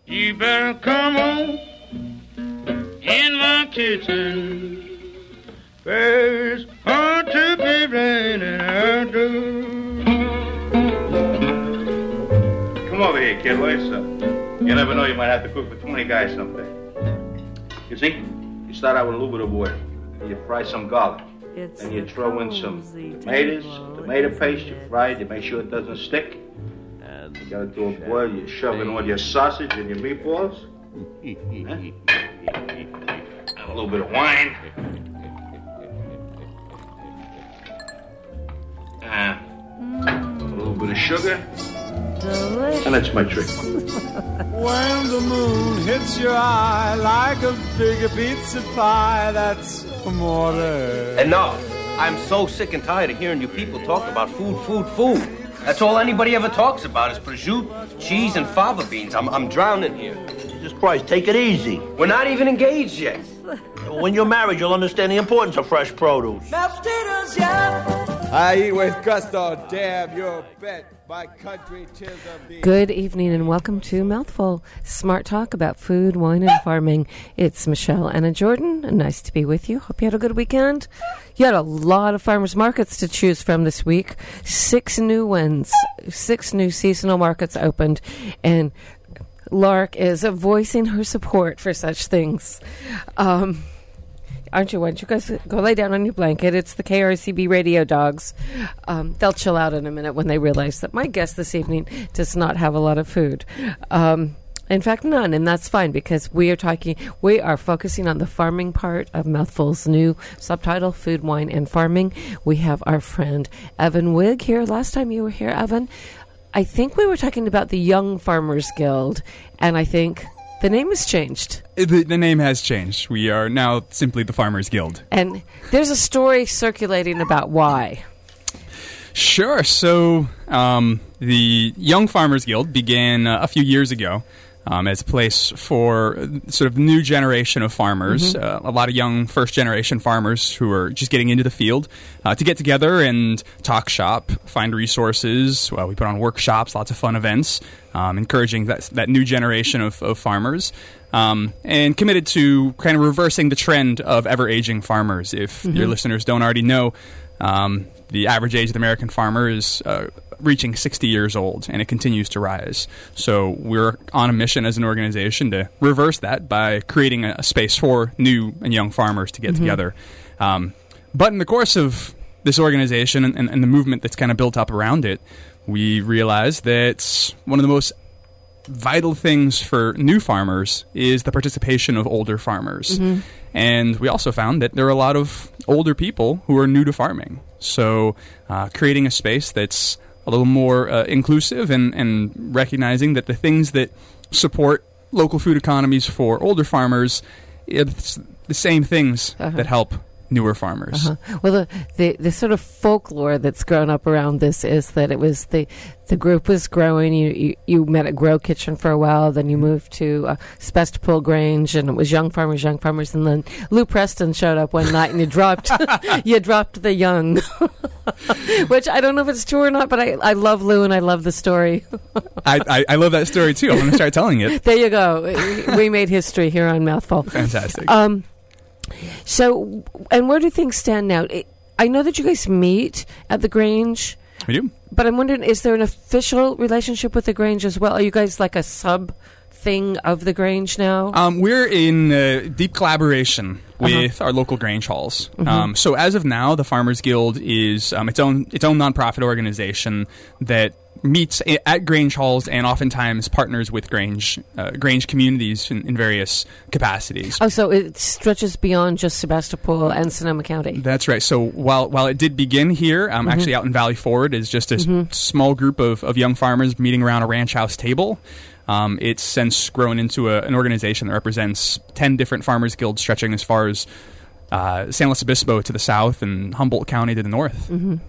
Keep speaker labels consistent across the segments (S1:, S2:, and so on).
S1: You better come on in my kitchen. There's hard to be raining I do. Come over here, kid. What's up? You never know, you might have to cook for 20 guys someday. You see, you start out with a little bit of oil. You fry some garlic. Then you throw in some tomatoes, tomato paste. You fry it. You make sure it doesn't stick. You got it to a boil. You shove in all your sausage and your meatballs. And a little bit of wine. A little bit of sugar.
S2: Delicious.
S1: And that's my trick.
S3: When the moon hits your eye like a big pizza pie, that's amore.
S4: And now, I'm so sick and tired of hearing you people talk about food. That's all anybody ever talks about is prosciutto, cheese, and fava beans. I'm drowning here.
S5: Jesus Christ, take it easy.
S4: We're not even engaged yet.
S5: When you're married, you'll understand the importance of fresh produce.
S3: I eat with gusto, damn your bet. My country, 'tis of thee.
S2: Good evening and welcome to Mouthful, smart talk about food, wine, and farming. It's Michelle Anna Jordan. Nice to be with you. Hope you had a good weekend. You had a lot of farmers markets to choose from this week. 6 new ones, 6 new seasonal markets opened, and Lark is voicing her support for such things. Aren't you? Why don't you guys go lay down on your blanket? It's the KRCB radio dogs. They'll chill out in a minute when they realize that my guest this evening does not have a lot of food. In fact, none, and that's fine because we are focusing on the farming part of Mouthful's new subtitle, Food, Wine, and Farming. We have our friend Evan Wigg here. Last time you were here, Evan, I think we were talking about the Young Farmers Guild, and I think the name has changed.
S6: The name has changed. We are now simply the Farmers Guild.
S2: And there's a story circulating about why.
S6: Sure. So the Young Farmers Guild began a few years ago as a place for sort of new generation of farmers, a lot of young first-generation farmers who are just getting into the field to get together and talk shop, find resources. Well, we put on workshops, lots of fun events, encouraging that new generation of farmers, and committed to kind of reversing the trend of ever-aging farmers. If your listeners don't already know, the average age of the American farmer is reaching 60 years old, and it continues to rise. So we're on a mission as an organization to reverse that by creating a space for new and young farmers to get together. But in the course of this organization and the movement that's kind of built up around it, we realized that one of the most vital things for new farmers is the participation of older farmers. And we also found that there are a lot of older people who are new to farming. So creating a space that's a little more inclusive and recognizing that the things that support local food economies for older farmers, it's the same things that help newer farmers.
S2: Well, the sort of folklore that's grown up around this is that it was the group was growing. You met at Grow Kitchen for a while, then you moved to Sebastopol Grange, and it was young farmers, and then Lou Preston showed up one night and you dropped the young, which I don't know if it's true or not, but I love Lou and I love the story.
S6: I love that story too. I'm going to start telling it.
S2: There you go. We made history here on Mouthful.
S6: Fantastic.
S2: So, and where do things stand now? I know that you guys meet at the Grange.
S6: We do.
S2: But I'm wondering, is there an official relationship with the Grange as well? Are you guys like a sub thing of the Grange now?
S6: We're in deep collaboration with our local Grange halls. So as of now, the Farmers Guild is its own nonprofit organization that meets at Grange halls and oftentimes partners with Grange communities in various capacities.
S2: Oh, so it stretches beyond just Sebastopol and Sonoma County.
S6: That's right. So while it did begin here, actually out in Valley Forge, is just a small group of young farmers meeting around a ranch house table. It's since grown into an organization that represents 10 different farmers guilds stretching as far as San Luis Obispo to the south and Humboldt County to the north.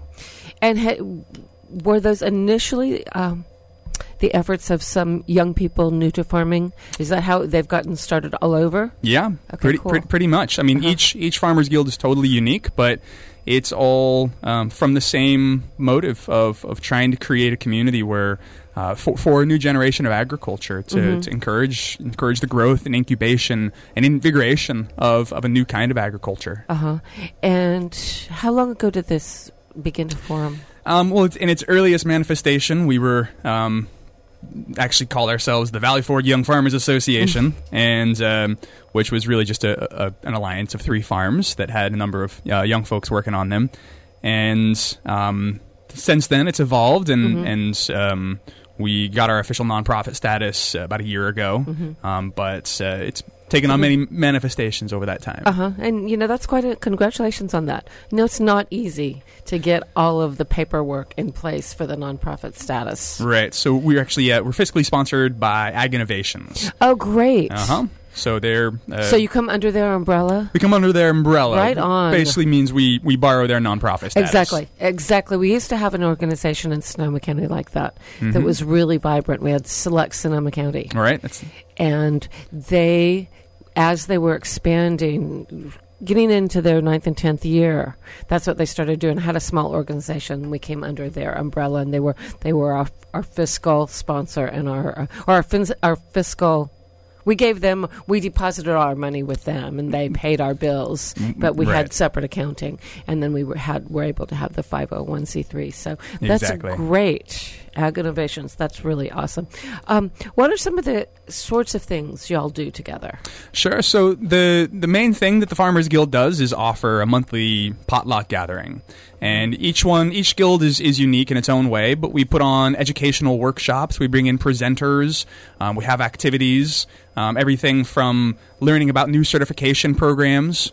S2: And were those initially the efforts of some young people new to farming? Is that how they've gotten started all over?
S6: Yeah,
S2: okay,
S6: pretty much. I mean, each farmers guild is totally unique, but it's all from the same motive of trying to create a community where for a new generation of agriculture to encourage the growth and incubation and invigoration of a new kind of agriculture.
S2: And how long ago did this begin to form?
S6: Well, in its earliest manifestation, we were actually called ourselves the Valley Forge Young Farmers Association, and which was really just an alliance of 3 farms that had a number of young folks working on them. And since then, it's evolved, and we got our official nonprofit status about a year ago. But it's taken on many manifestations over that time.
S2: And, that's quite congratulations on that. It's not easy to get all of the paperwork in place for the nonprofit status.
S6: Right. So we're actually, we're fiscally sponsored by Ag Innovations.
S2: Oh, great.
S6: So they're...
S2: so you come under their umbrella?
S6: We come under their umbrella.
S2: Right on.
S6: Basically means we borrow their nonprofit status.
S2: Exactly. We used to have an organization in Sonoma County like that that was really vibrant. We had Select Sonoma County.
S6: All right.
S2: And they, as they were expanding, getting into their 9th and 10th year, that's what they started doing. Had a small organization. We came under their umbrella, and they were our fiscal sponsor and our fiscal. We deposited our money with them, and they paid our bills, but we had separate accounting, and then we were able to have the 501c3. So that's great. Ag Innovations, that's really awesome. What are some of the sorts of things y'all do together?
S6: Sure. So the main thing that the Farmers Guild does is offer a monthly potluck gathering. And each guild is unique in its own way, but we put on educational workshops. We bring in presenters. We have activities, everything from learning about new certification programs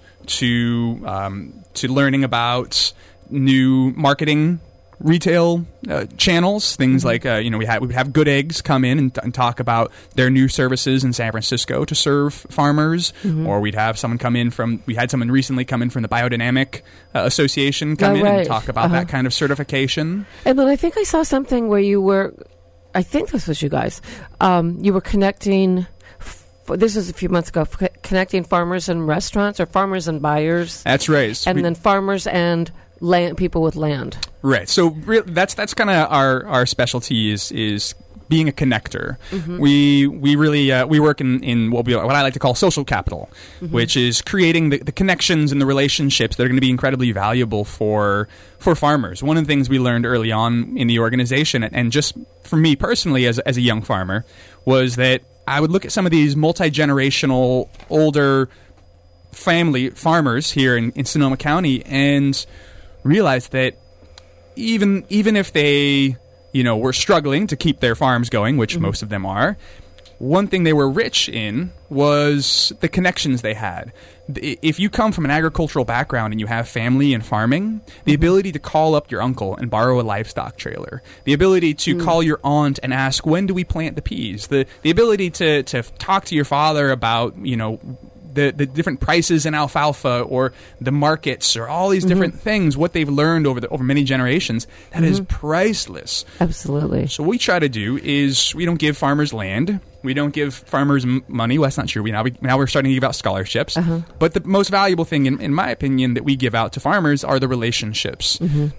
S6: to learning about new marketing retail channels, things like we have Good Eggs come in and talk about their new services in San Francisco to serve farmers, or we'd have someone we had someone recently come in from the Biodynamic Association come in and talk about that kind of certification.
S2: And then I think I saw something where you were, I think this was you guys, you were connecting. This was a few months ago, connecting farmers and restaurants, or farmers and buyers.
S6: That's right.
S2: And then farmers and people with land.
S6: Right. So that's kind of our specialty is being a connector. We really we work in what I like to call social capital, which is creating the connections and the relationships that are going to be incredibly valuable for farmers. One of the things we learned early on in the organization, and just for me personally as a young farmer, was that I would look at some of these multi-generational older family farmers here in Sonoma County and realize that even if they were struggling to keep their farms going, which most of them are, one thing they were rich in was the connections they had. If you come from an agricultural background and you have family in farming, the ability to call up your uncle and borrow a livestock trailer, the ability to call your aunt and ask, when do we plant the peas, the ability to talk to your father about, the different prices in alfalfa or the markets or all these different things, what they've learned over many generations, that is priceless.
S2: Absolutely.
S6: So what we try to do is we don't give farmers land. We don't give farmers money. Well, that's not true. Now we're starting to give out scholarships. But the most valuable thing, in my opinion, that we give out to farmers are the relationships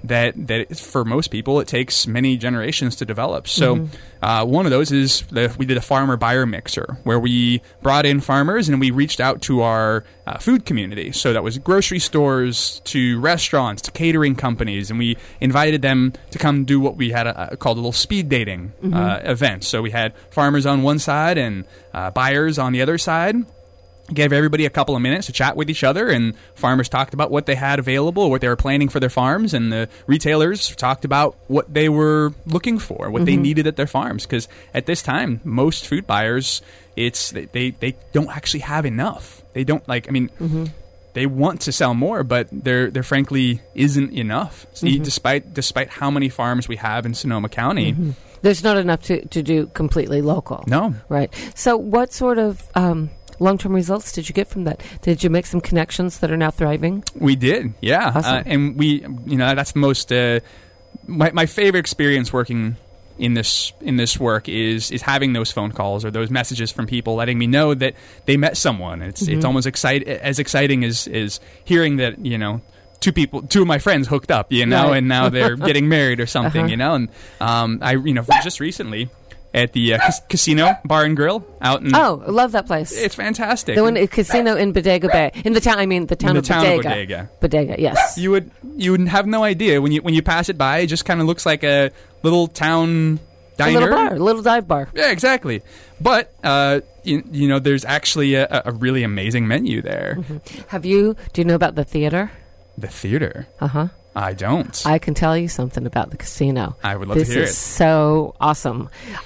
S6: that for most people, it takes many generations to develop. So one of those is we did a farmer-buyer mixer where we brought in farmers and we reached out to our food community. So that was grocery stores to restaurants to catering companies, and we invited them to come do what we had called a little speed dating event. So we had farmers on one side and buyers on the other side. Gave everybody a couple of minutes to chat with each other, and farmers talked about what they had available, what they were planning for their farms, and the retailers talked about what they were looking for, what they needed at their farms. Because at this time, most food buyers, they don't actually have enough. They don't they want to sell more, but there frankly isn't enough. Despite how many farms we have in Sonoma County.
S2: There's not enough to do completely local.
S6: No.
S2: Right. So what sort of long-term results did you get from that? Did you make some connections that are now thriving?
S6: We did, yeah.
S2: Awesome.
S6: And we, that's the most, my favorite experience working in this work is having those phone calls or those messages from people letting me know that they met someone. It's almost as exciting as hearing that, two of my friends hooked up, you know,
S2: Right.
S6: and now they're getting married or something, you know. And I, you know, just recently at the casino bar and grill out in.
S2: Oh, I love that place.
S6: It's fantastic.
S2: The one casino in Bodega Bay, in the town. I mean, the town of Bodega.
S6: Bodega.
S2: Bodega, yes.
S6: You would have no idea when you pass it by. It just kind of looks like a little town diner.
S2: A little bar, a little dive bar.
S6: Yeah, exactly. But you know, there's actually a really amazing menu there.
S2: Mm-hmm. Do you know about the theater?
S6: The theater.
S2: Uh-huh.
S6: I don't.
S2: I can tell you something about the casino.
S6: I would love to hear it.
S2: This is so awesome.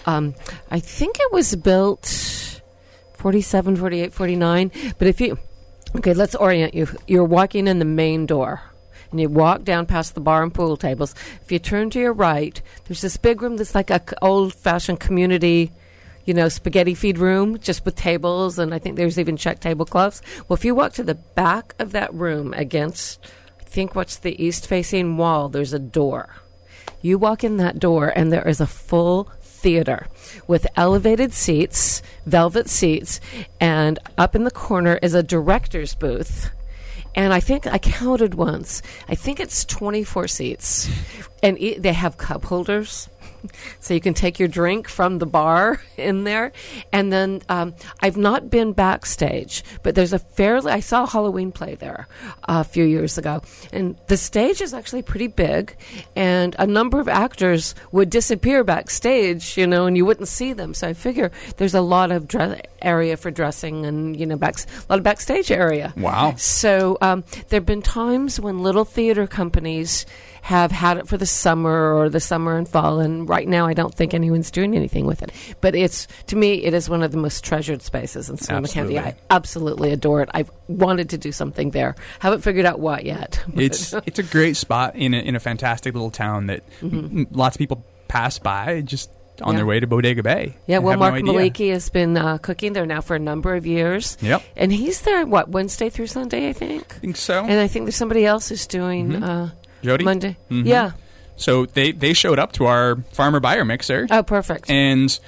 S2: I think it was built 47, 48, 49. But okay, let's orient you. You're walking in the main door. And you walk down past the bar and pool tables. If you turn to your right, there's this big room that's like a old-fashioned community, you know, spaghetti feed room, just with tables, and I think there's even check tablecloths. Well, if you walk to the back of that room against, I think what's the east-facing wall, there's a door. You walk in that door, and there is a full theater with elevated seats, velvet seats, and up in the corner is a director's booth. And I think I counted once. I think it's 24 seats. And they have cup holders. So you can take your drink from the bar in there. And then I've not been backstage, but there's I saw a Halloween play there a few years ago. And the stage is actually pretty big. And a number of actors would disappear backstage, you know, and you wouldn't see them. So I figure there's a lot of area for dressing and, you know, a lot of backstage area.
S6: Wow.
S2: So there have been times when little theater companies have had it for the summer or the summer and fall, and right now I don't think anyone's doing anything with it. But to me, it is one of the most treasured spaces in Sonoma County. I absolutely adore it. I've wanted to do something there. Haven't figured out what yet.
S6: It's a great spot in a fantastic little town that lots of people pass by just on their way to Bodega Bay.
S2: Yeah, well, Mark Maliki has been cooking there now for a number of years.
S6: Yep.
S2: And he's there, Wednesday through Sunday, I think?
S6: I think so.
S2: And I think there's somebody else who's doing
S6: Jody?
S2: Monday.
S6: Mm-hmm.
S2: Yeah.
S6: So they showed up to our farmer buyer mixer.
S2: Oh, perfect.
S6: And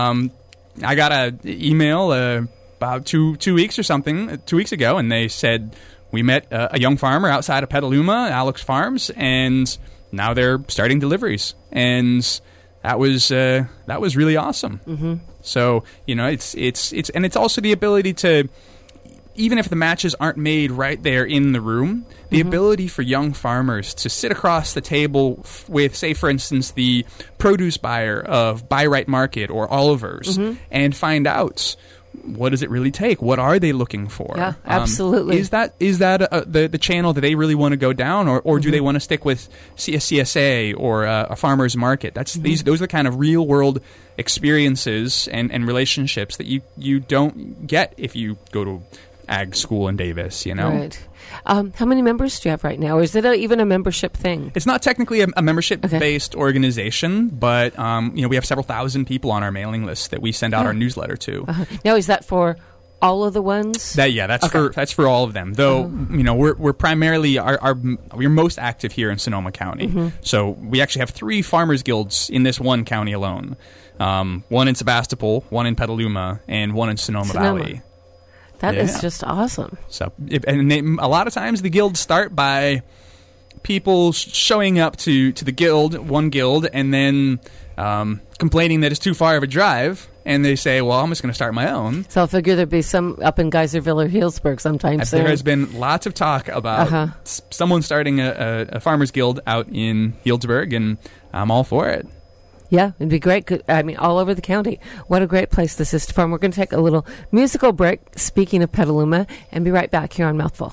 S6: I got an email about 2 weeks or something, 2 weeks ago, and they said, we met a young farmer outside of Petaluma, Alex Farms, and now they're starting deliveries. And that was really awesome. Mm-hmm. So, you know, it's also the ability to, even if the matches aren't made right there in the room, the ability for young farmers to sit across the table with, say, for instance, the produce buyer of Buy Right Market or Oliver's and find out, what does it really take? What are they looking for?
S2: Yeah, absolutely.
S6: Is that the channel that they really want to go down, or do they want to stick with CSA or a farmer's market? Those are the kind of real world experiences and relationships that you don't get if you go to ag school in Davis, you know?
S2: Right. How many members do you have right now? Or is it even a membership thing?
S6: It's not technically a membership-based organization, but you know, we have several thousand people on our mailing list that we send out our newsletter to.
S2: Now, is that for all of the ones?
S6: That's for all of them. Though you know, we're primarily we're most active here in Sonoma County. So we actually have 3 farmers guilds in this one county alone. One in Sebastopol, one in Petaluma, and one in Sonoma Valley.
S2: That is just awesome.
S6: So, a lot of times the guilds start by people showing up to the one guild, and then complaining that it's too far of a drive, and they say, well, I'm just going to start my own.
S2: So I'll figure there'd be some up in Geyserville or Healdsburg sometime soon.
S6: There has been lots of talk about someone starting a farmers guild out in Healdsburg, and I'm all for it.
S2: Yeah, it'd be great. I mean, all over the county. What a great place this is to farm. We're going to take a little musical break, speaking of Petaluma, and be right back here on Mouthful.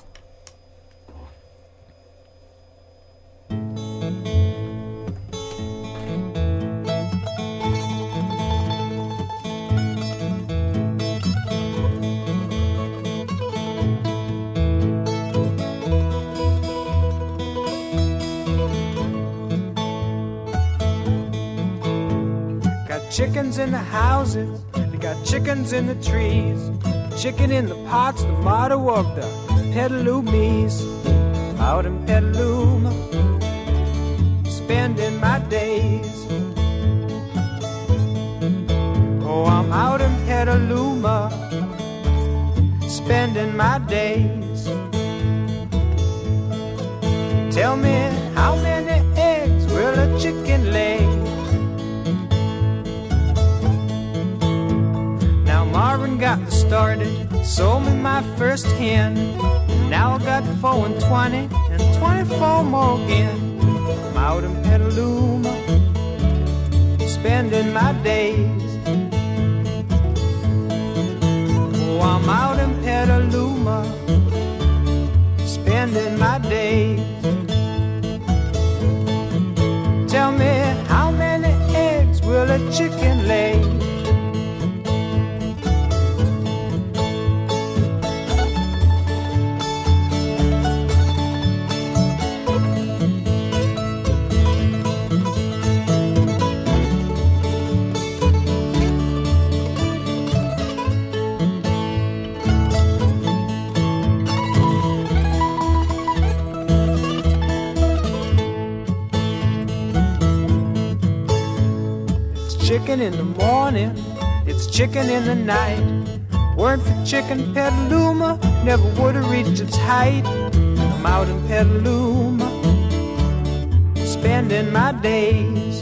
S3: Chickens in the houses, they got chickens in the trees. Chicken in the pots, the motto of the Petalumies. Out in Petaluma, spending my days. Oh, I'm out in Petaluma, spending my days. Tell me, how many eggs will a chicken lay? Now Marvin got me started, sold me my first hen. Now I got 4 and 20 and 24 more again. I'm out in Petaluma, spending my days. Oh, I'm out in Petaluma, spending my days. Tell me, how many eggs will a chicken lay? Chicken in the morning, it's chicken in the night. Weren't for chicken, Petaluma never would have reached its height. I'm out in Petaluma, spending my days.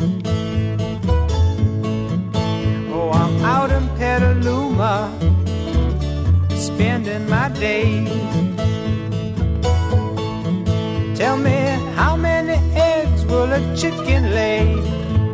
S3: Oh, I'm out in Petaluma, spending my days. Tell me, how many eggs will a chicken lay?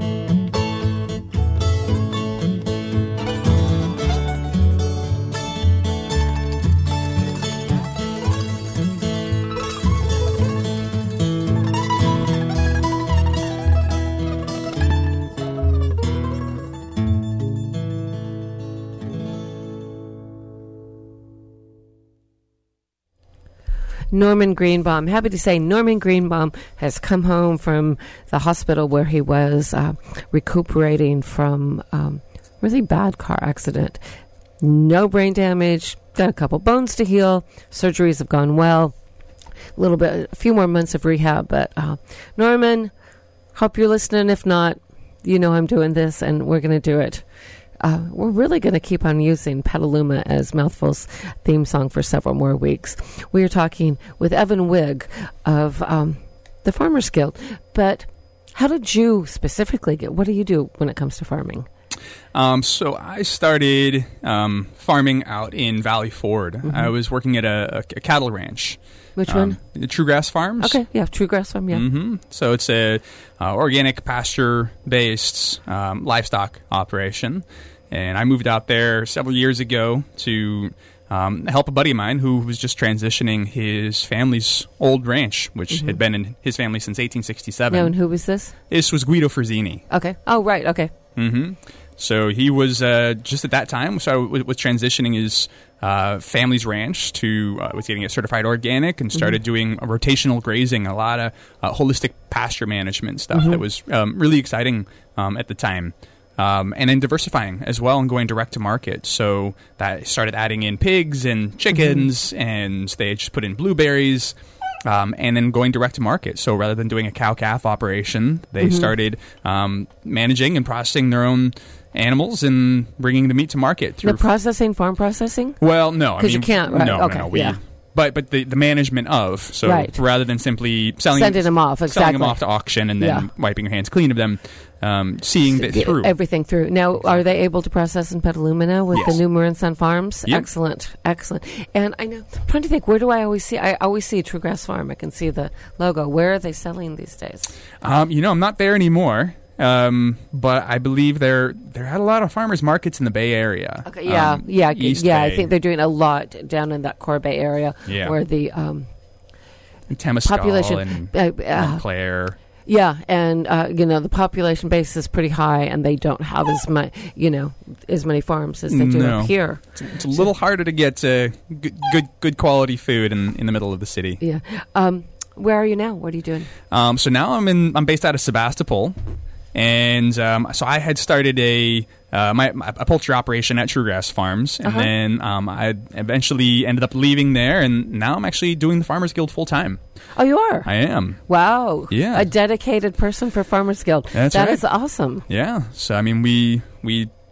S2: Norman Greenbaum. Happy to say Norman Greenbaum has come home from the hospital where he was recuperating from really bad car accident. No brain damage, got a couple bones to heal, surgeries have gone well, a few more months of rehab, but Norman, hope you're listening. If not, you know I'm doing this and we're going to do it. We're really going to keep on using Petaluma as Mouthful's theme song for several more weeks. We are talking with Evan Wigg of the Farmers Guild. But how did you specifically what do you do when it comes to farming?
S6: So I started farming out in Valley Ford. Mm-hmm. I was working at a cattle ranch.
S2: Which one?
S6: The True Grass Farms.
S2: Okay, yeah, True Grass Farm, yeah.
S6: Mm-hmm. So it's a organic, pasture-based livestock operation. And I moved out there several years ago to help a buddy of mine who was just transitioning his family's old ranch, which had been in his family since 1867.
S2: No, and who was this?
S6: This was Guido Frazzini.
S2: Okay. Oh, right, okay.
S6: Mm-hmm. So he was just at that time, so was transitioning his family's ranch to was getting it certified organic and started doing rotational grazing, a lot of holistic pasture management stuff that was really exciting at the time. And then diversifying as well and going direct to market. So that started adding in pigs and chickens, and they just put in blueberries. And then going direct to market. So rather than doing a cow-calf operation, they started managing and processing their own animals and bringing the meat to market.
S2: The processing, farm processing?
S6: Well, no.
S2: Because you can't, right?
S6: No,
S2: okay,
S6: no. But the management of. So rather than simply
S2: sending them off,
S6: selling them off to auction and then wiping your hands clean of them, seeing it through.
S2: Everything through. Now, are they able to process in Petaluma now with the new Marin Sun Farms?
S6: Yep.
S2: Excellent. And I know, I'm trying to think, where do I always see? I always see True Grass Farm. I can see the logo. Where are they selling these days?
S6: I'm not there anymore. But I believe there had a lot of farmers markets in the Bay Area.
S2: Okay, East Bay. I think they're doing a lot down in that core Bay area where the
S6: Temescal
S2: population
S6: and Montclair.
S2: Yeah, and the population base is pretty high, and they don't have as many farms as they do up here.
S6: It's a little harder to get good quality food in the middle of the city.
S2: Yeah. Where are you now? What are you doing?
S6: So now I'm based out of Sebastopol. And so I had started a poultry operation at True Grass Farms, and then I eventually ended up leaving there, and now I'm actually doing the Farmers Guild full time.
S2: Oh, you are?
S6: I am.
S2: Wow.
S6: Yeah.
S2: A dedicated person for Farmers Guild.
S6: That's right.
S2: That is awesome.
S6: Yeah. So I mean, we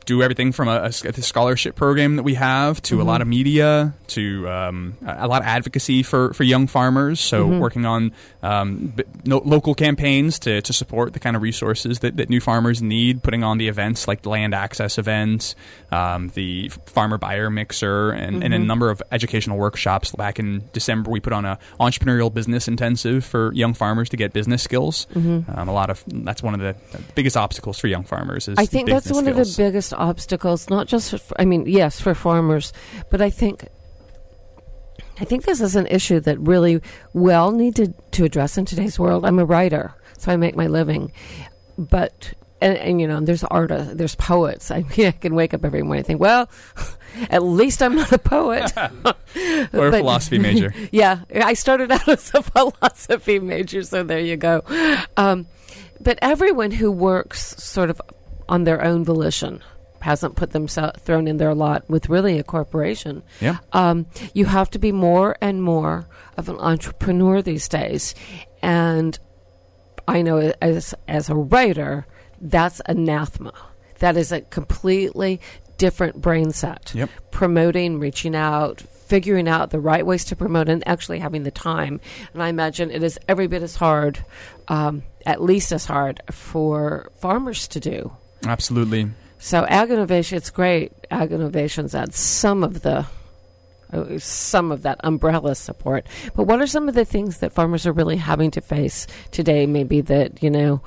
S6: do everything from a scholarship program that we have to a lot of media to a lot of advocacy for young farmers. So working on local campaigns to support the kind of resources that new farmers need, putting on the events like the land access events, the farmer buyer mixer, and a number of educational workshops. Back in December, we put on a entrepreneurial business intensive for young farmers to get business skills. That's one of the biggest obstacles for young farmers.
S2: I think that's one of the biggest obstacles, not just yes, for farmers, but I think this is an issue that really needed to address in today's world. I'm a writer, so I make my living, but and there's artists, there's poets. I can wake up every morning and think, well, at least I'm not a poet.
S6: Or a philosophy major.
S2: Yeah, I started out as a philosophy major, so there you go. But everyone who works sort of on their own volition hasn't put themselves thrown in their lot with really a corporation.
S6: Yeah.
S2: You have to be more and more of an entrepreneur these days. And I know as a writer, that's anathema. That is a completely different brain set.
S6: Yep.
S2: Promoting, reaching out, figuring out the right ways to promote, and actually having the time. And I imagine it is every bit as hard, at least as hard, for farmers to do.
S6: Absolutely.
S2: So Ag Innovation, it's great. Ag Innovations adds some of that umbrella support. But what are some of the things that farmers are really having to face today, maybe that,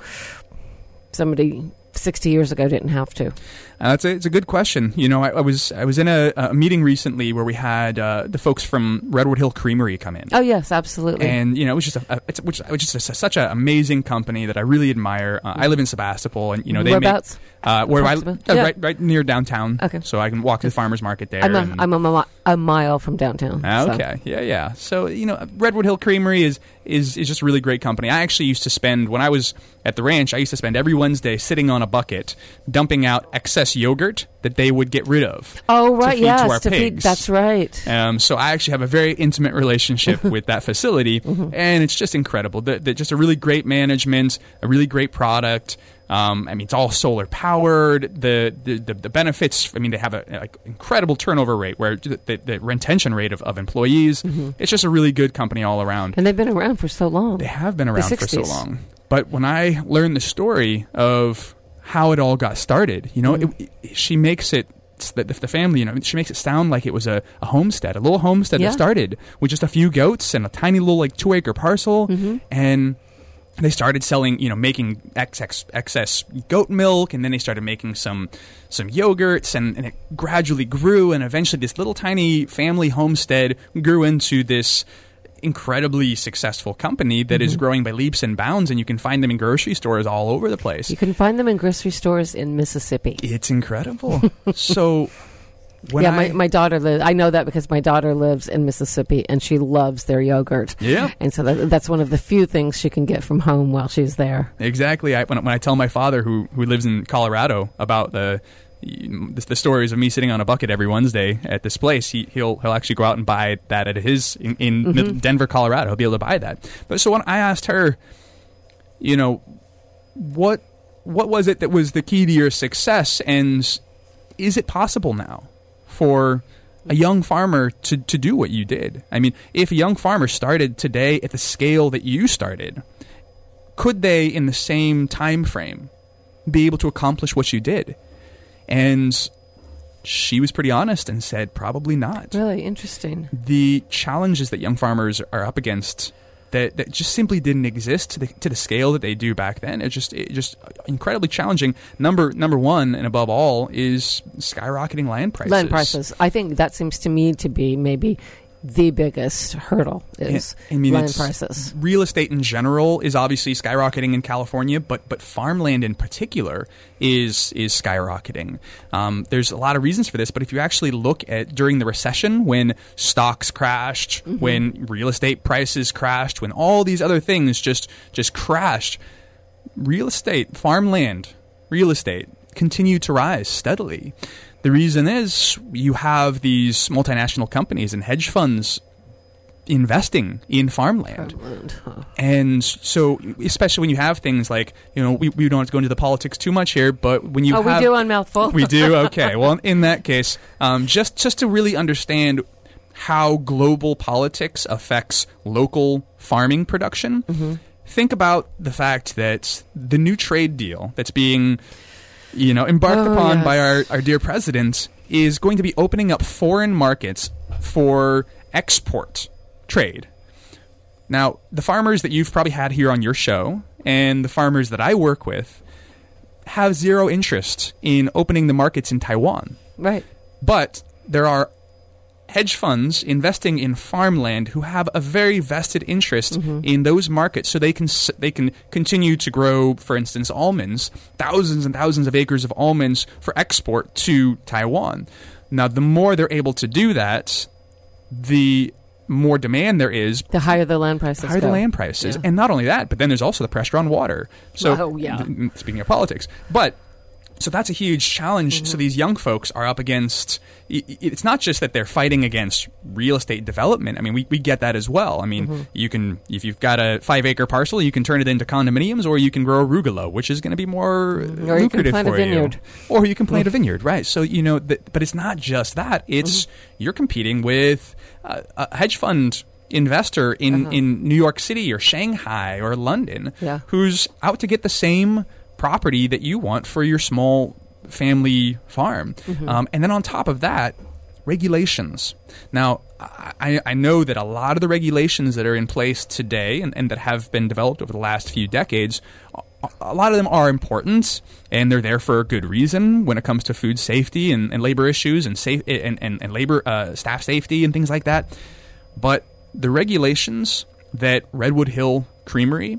S2: somebody 60 years ago didn't have to?
S6: It's a good question. I was in a meeting recently where we had the folks from Redwood Hill Creamery come in.
S2: Oh yes, absolutely.
S6: And it was just such an amazing company that I really admire. I live in Sebastopol, and they
S2: whereabouts?
S6: Where I live, right near downtown.
S2: Okay.
S6: So I can walk to the farmers market there.
S2: I'm a mile from downtown.
S6: Okay. So. Yeah. So Redwood Hill Creamery is just a really great company. I actually used to spend, when I was at the ranch, I used to spend every Wednesday sitting on a bucket dumping out excess yogurt that they would get rid of.
S2: Oh, right,
S6: to feed to our pigs.
S2: Feed, that's right.
S6: So I actually have a very intimate relationship with that facility, and it's just incredible. Just a really great management, a really great product. It's all solar powered. The benefits. They have an incredible turnover rate, where the retention rate of employees. It's just a really good company all around.
S2: And they've been around for so long.
S6: They have been around for so long. But when I learned the story of how it all got started, she makes it. The family, she makes it sound like it was a homestead, a little homestead that started with just a few goats and a tiny little 2-acre parcel, and they started selling, making excess goat milk, and then they started making some yogurts, and it gradually grew, and eventually this little tiny family homestead grew into this incredibly successful company that is growing by leaps and bounds, and you can find them in grocery stores all over the place.
S2: You can find them in grocery stores in Mississippi.
S6: It's incredible. So
S2: my daughter lives. I know that because my daughter lives in Mississippi, and she loves their yogurt.
S6: Yeah,
S2: and so that's one of the few things she can get from home while she's there.
S6: Exactly. When I tell my father, who lives in Colorado, about the stories of me sitting on a bucket every Wednesday at this place, he'll actually go out and buy that at his in Denver, Colorado. He'll be able to buy that. But so when I asked her, what was it that was the key to your success, and is it possible now for a young farmer to do what you did? If a young farmer started today at the scale that you started, could they, in the same time frame, be able to accomplish what you did? And she was pretty honest and said, probably not.
S2: Really interesting.
S6: The challenges that young farmers are up against that just simply didn't exist to the scale that they do back then. It's just incredibly challenging. Number one, and above all, is skyrocketing land prices.
S2: Land prices. I think that seems to me to be maybe the biggest hurdle is land prices.
S6: Real estate in general is obviously skyrocketing in California, but farmland in particular is skyrocketing. There's a lot of reasons for this, but if you actually look at during the recession, when stocks crashed, when real estate prices crashed, when all these other things just crashed, real estate, farmland, real estate continued to rise steadily. The reason is you have these multinational companies and hedge funds investing in farmland. And so, especially when you have things like, we don't have to go into the politics too much here, but when you
S2: we do on Mouthful.
S6: We do? Okay. Well, in that case, just to really understand how global politics affects local farming production, think about the fact that the new trade deal that's being embarked upon by our dear president is going to be opening up foreign markets for export trade. Now, the farmers that you've probably had here on your show and the farmers that I work with have zero interest in opening the markets in Taiwan.
S2: Right.
S6: But there are hedge funds investing in farmland who have a very vested interest in those markets, so they can continue to grow, for instance, almonds, thousands and thousands of acres of almonds for export to Taiwan. Now, the more they're able to do that, the more demand there is,
S2: the higher the land prices.
S6: Yeah. And not only that, but then there's also the pressure on water. So, speaking of politics, so that's a huge challenge. So these young folks are up against. It's not just that they're fighting against real estate development. I mean, we get that as well. I mean, you can, if you've got a 5-acre parcel, you can turn it into condominiums, or you can grow arugula, which is going to be more lucrative for you. Or you can plant a vineyard, right? So but it's not just that. It's you're competing with a hedge fund investor in New York City or Shanghai or London, who's out to get the same property that you want for your small family farm. And then on top of that, regulations. Now, I know that a lot of the regulations that are in place today and that have been developed over the last few decades, a lot of them are important, and they're there for a good reason when it comes to food safety and labor issues and labor staff safety and things like that. But the regulations that Redwood Hill Creamery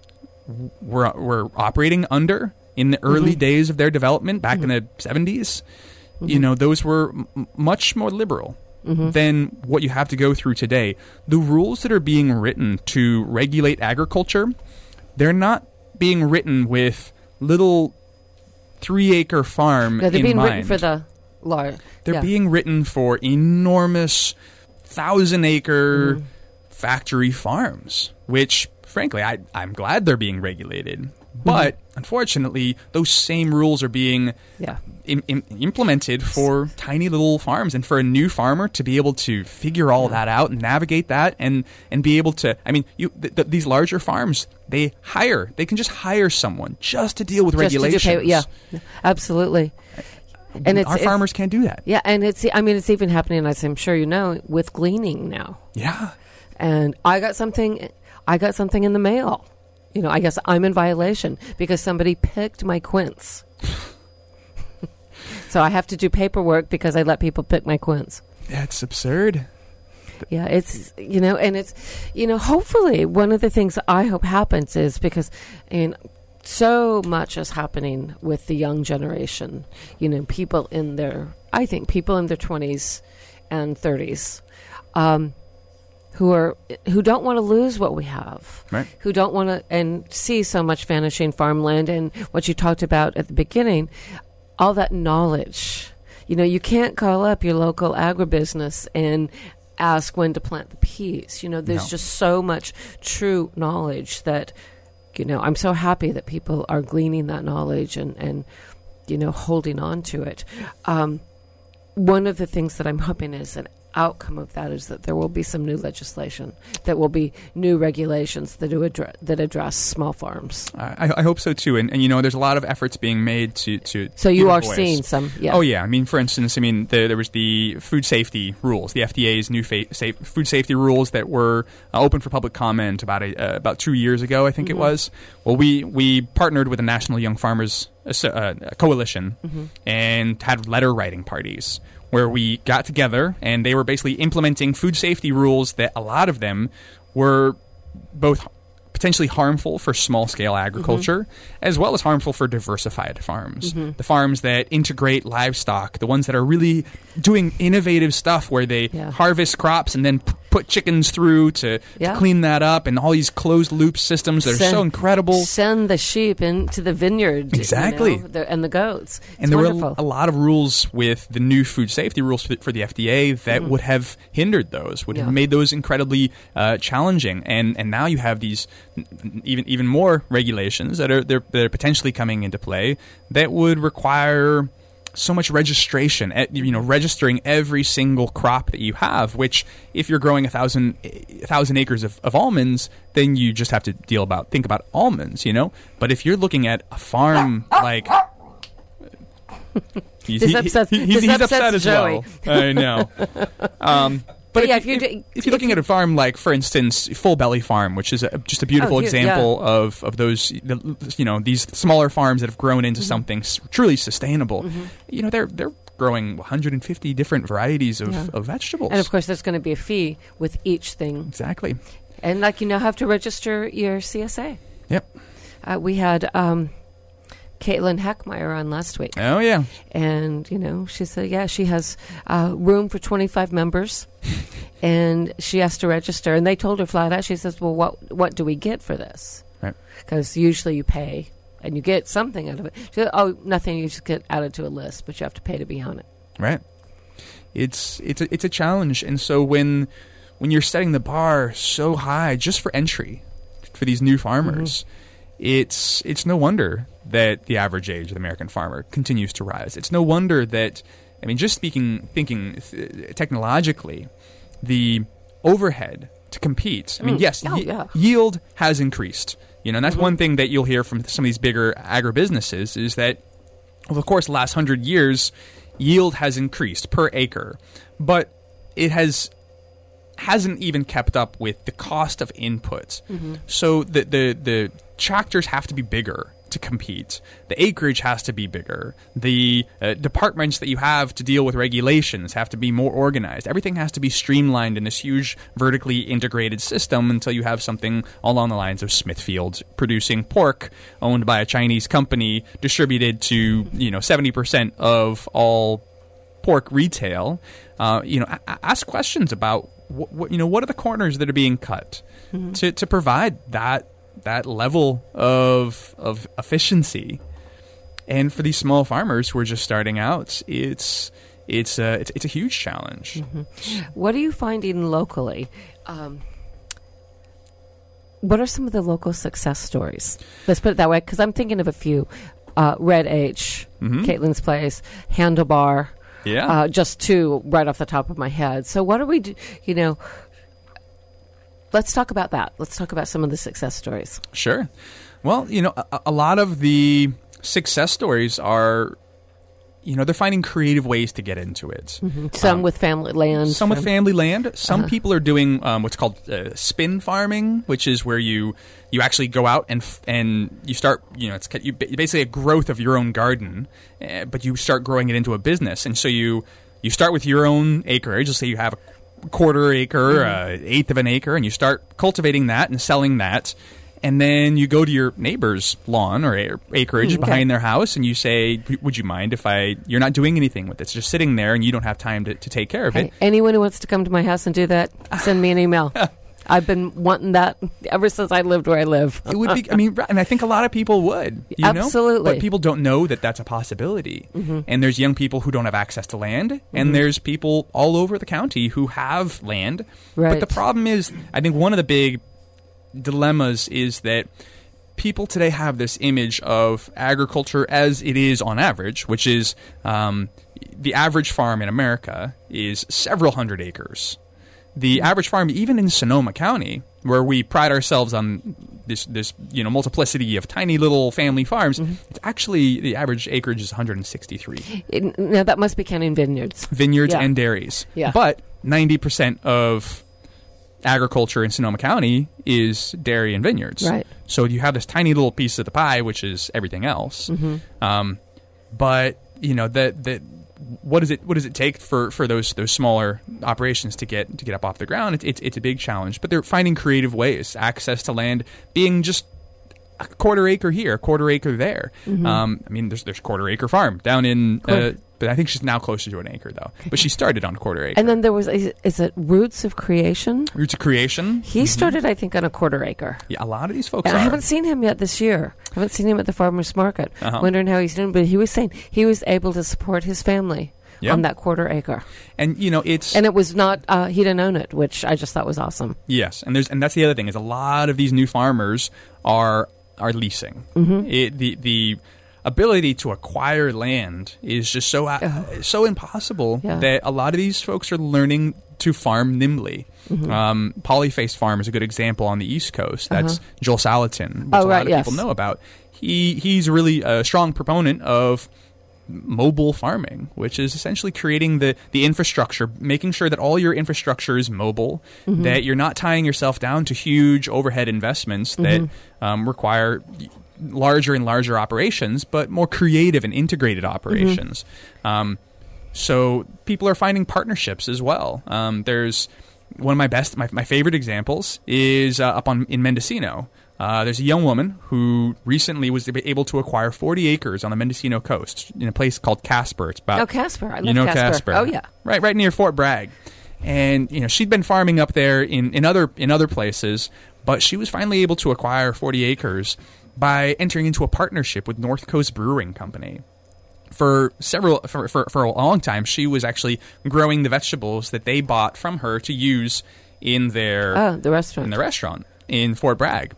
S6: were operating under in the early days of their development back in the 70s, those were much more liberal than what you have to go through today. The rules that are being written to regulate agriculture, they're not being written with little 3-acre farm in mind.
S2: They're being written for the large.
S6: They're being written for enormous 1,000-acre factory farms, which, frankly, I'm glad they're being regulated. But unfortunately, those same rules are being implemented for tiny little farms, and for a new farmer to be able to figure all that out and navigate that and be able to. I mean, these larger farms, they can just hire someone just to deal with regulations.
S2: Absolutely.
S6: And our farmers can't do that.
S2: Yeah, and it's even happening, as I'm sure you know, with gleaning now.
S6: Yeah.
S2: And I got something in the mail. I guess I'm in violation because somebody picked my quince. So I have to do paperwork because I let people pick my quince.
S6: That's absurd.
S2: Yeah, it's, and it's, hopefully one of the things I hope happens is because, so much is happening with the young generation, people in their 20s and 30s, who don't want to lose what we have,
S6: right?
S2: Who don't want to and see so much vanishing farmland, and what you talked about at the beginning, all that knowledge. You can't call up your local agribusiness and ask when to plant the peas. There's just so much true knowledge that, I'm so happy that people are gleaning that knowledge and holding on to it. One of the things that I'm hoping is an outcome of that is that there will be some new legislation, that will be new regulations that address small farms.
S6: I hope so too, and there's a lot of efforts being made to.
S2: So you are seeing some,
S6: Oh yeah, for instance, there was the food safety rules, the FDA's new food safety rules that were open for public comment about 2 years ago, I think it was. Well, we partnered with the National Young Farmers Coalition and had letter writing parties, where we got together and they were basically implementing food safety rules that a lot of them were both potentially harmful for small-scale agriculture as well as harmful for diversified farms. The farms that integrate livestock, the ones that are really doing innovative stuff where they harvest crops and then put chickens through to clean that up, and all these closed loop systems that are so incredible.
S2: Send the sheep into the vineyard.
S6: Exactly.
S2: And the goats.
S6: And there were a lot of rules with the new food safety rules for the FDA that would have hindered those, would have made those incredibly challenging. And now you have these even more regulations that are potentially coming into play that would require so much registration, registering every single crop that you have, which if you're growing 1,000 acres of almonds, then you just have to think about almonds, But if you're looking at a farm like... He's upset as
S2: Joey.
S6: Well. I know. But if you're looking at a farm like, for instance, Full Belly Farm, which is just a beautiful example of those, these smaller farms that have grown into something truly sustainable. They're growing 150 different varieties of vegetables.
S2: And of course, there's going to be a fee with each thing.
S6: Exactly.
S2: And have to register your CSA.
S6: Yep.
S2: We had Caitlin Heckmeyer on last week.
S6: Oh, yeah.
S2: And, she said, she has room for 25 members, and she has to register. And they told her flat out, she says, well, what do we get for this?
S6: Right.
S2: Because usually you pay, and you get something out of it. She said, nothing, you just get added to a list, but you have to pay to be on it.
S6: Right. It's a challenge. And so when you're setting the bar so high just for entry for these new farmers, it's no wonder that the average age of the American farmer continues to rise. It's no wonder that, just thinking technologically, the overhead to compete. Yield has increased. And that's one thing that you'll hear from some of these bigger agribusinesses is that, over the course of the last 100 years, yield has increased per acre, but it hasn't even kept up with the cost of inputs. So the tractors have to be bigger to compete. The acreage has to be bigger. The departments that you have to deal with regulations have to be more organized. Everything has to be streamlined in this huge vertically integrated system until you have something along the lines of Smithfield producing pork owned by a Chinese company distributed to 70% of all pork retail. Ask questions about what are the corners that are being cut to provide that level of efficiency. And for these small farmers who are just starting out, it's a huge challenge.
S2: What are you finding locally? What are some of the local success stories? Let's put it that way, because I'm thinking of a few. Red H, Caitlin's Place, Handlebar.
S6: Yeah.
S2: Just two right off the top of my head. So what do we do? Let's talk about that. Let's talk about some of the success stories.
S6: Sure. Well, a lot of the success stories are, they're finding creative ways to get into it.
S2: Some with family land.
S6: Some with family land. Some people are doing what's called spin farming, which is where you actually go out and you start, it's basically a growth of your own garden, but you start growing it into a business. And so you start with your own acreage. Let's say you have a quarter acre, eighth of an acre, and you start cultivating that and selling that. And then you go to your neighbor's lawn or acreage behind their house and you say, would you mind if you're not doing anything with it? It's just sitting there and you don't have time to take care of it.
S2: Anyone who wants to come to my house and do that, send me an email. I've been wanting that ever since I lived where I live.
S6: It would be, and I think a lot of people would.
S2: Absolutely.
S6: But people don't know that that's a possibility. And there's young people who don't have access to land, and there's people all over the county who have land.
S2: Right.
S6: But the problem is, I think one of the big dilemmas is that people today have this image of agriculture as it is on average, which is the average farm in America is several hundred acres. The average farm, even in Sonoma County, where we pride ourselves on this multiplicity of tiny little family farms, it's actually the average acreage is 163.
S2: Now that must be counting vineyards.
S6: Vineyards and dairies.
S2: Yeah.
S6: But 90% of agriculture in Sonoma County is dairy and vineyards.
S2: Right.
S6: So you have this tiny little piece of the pie, which is everything else. But what does it take for those smaller operations to get up off the ground? It's a big challenge, but they're finding creative ways. Access to land being just a quarter acre here, a quarter acre there. There's quarter acre farm down in But I think she's now closer to an acre, though. But she started on a quarter acre.
S2: And then there was, is it Roots of Creation?
S6: Roots of Creation.
S2: He started, I think, on a quarter acre.
S6: Yeah, a lot of these folks
S2: I haven't seen him yet this year. I haven't seen him at the farmer's market. Wondering how he's doing. But he was saying he was able to support his family on that quarter acre.
S6: And,
S2: And it was not, he didn't own it, which I just thought was awesome.
S6: Yes. And that's the other thing, is a lot of these new farmers are leasing. The ability to acquire land is just so impossible that a lot of these folks are learning to farm nimbly. Polyface Farm is a good example on the East Coast. That's Joel Salatin, which a lot of people know about. He's really a strong proponent of mobile farming, which is essentially creating the infrastructure, making sure that all your infrastructure is mobile, that you're not tying yourself down to huge overhead investments that require larger and larger operations, but more creative and integrated operations. So people are finding partnerships as well. There's one of my favorite examples is up in Mendocino. There's a young woman who recently was able to acquire 40 acres on the Mendocino coast in a place called Casper. It's about
S2: Casper. I love Casper. Oh yeah,
S6: right near Fort Bragg. And she'd been farming up there in other places, but she was finally able to acquire 40 acres by entering into a partnership with North Coast Brewing Company. For a long time, she was actually growing the vegetables that they bought from her to use in their restaurant in Fort Bragg.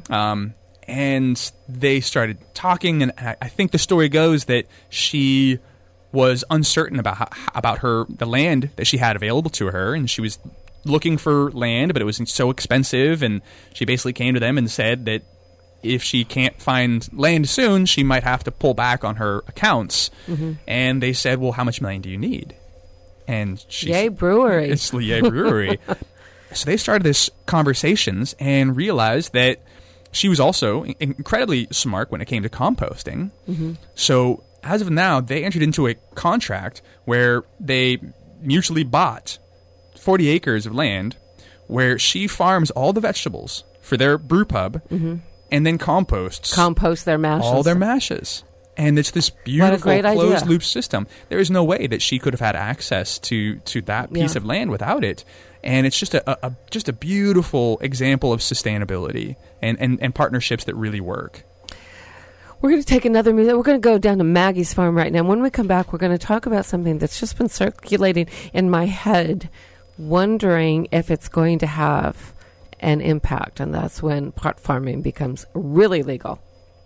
S6: And they started talking, and I think the story goes that she was uncertain about the land that she had available to her, and she was looking for land, but it was so expensive, and she basically came to them and said that if she can't find land soon, she might have to pull back on her accounts. And they said, well, how much land do you need? And
S2: Yay Brewery.
S6: It's Yay Brewery. So they started this conversations and realized that she was also incredibly smart when it came to composting. So as of now, they entered into a contract where they mutually bought 40 acres of land where she farms all the vegetables for their brew pub and then compost
S2: their mashes.
S6: All their mashes. And it's this beautiful closed loop system. There is no way that she could have had access to that piece of land without it. And it's just a beautiful example of sustainability and partnerships that really work.
S2: We're going to take another minute. We're going to go down to Maggie's farm right now. When we come back, we're going to talk about something that's just been circulating in my head, wondering if it's going to have an impact. And that's when pot farming becomes really legal.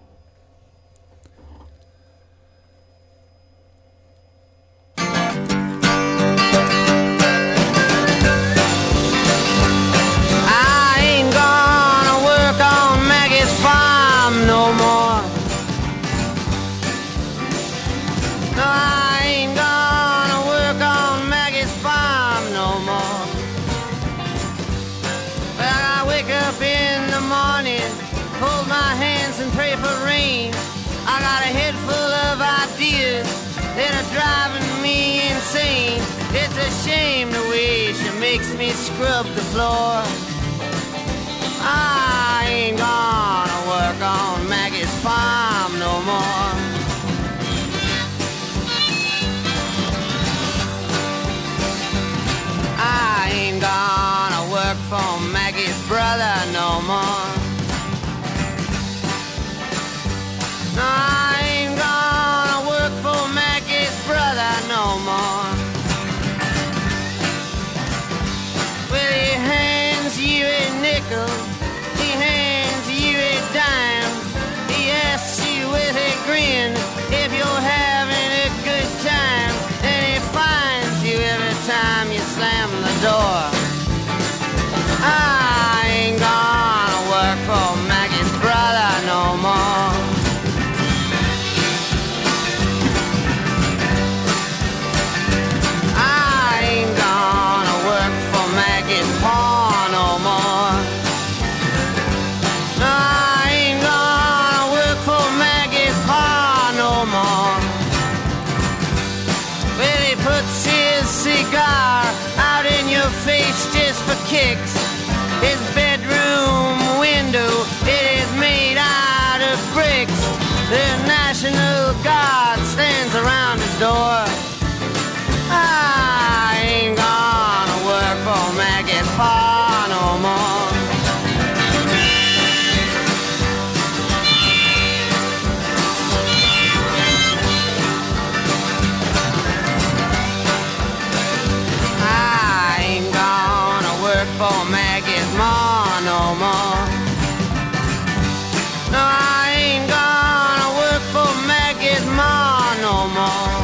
S7: Makes me scrub the floor. I ain't gonna work on Maggie's farm no more. I ain't gonna work for Maggie's brother no more. No, I ain't gonna work for Maggie's brother no more. He hands you a dime. He asks you with a grin if you're having a good time. And he finds you every time you slam the door. I ain't gonna work for Maggie's brother no more. I ain't gonna work for Maggie's pa no more. Out in your face just for kicks. His bedroom window, it is made out of bricks. The National Guard stands around his door. maggot paw no more. I ain't gonna work for maggot ma no more. No, I ain't gonna work for maggot ma no more.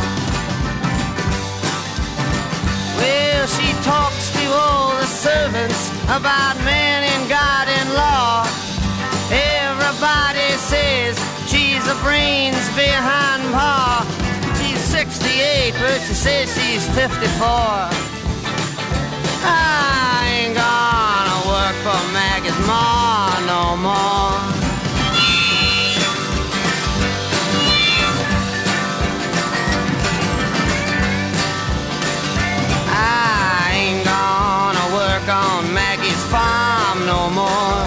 S7: Well, she talks to all the servants about man and God and law. Everybody says she's the brains behind paw. She's 68, but she says she's 54. I ain't gonna work for maggot ma no more. I ain't gonna work on Maggie's farm no more.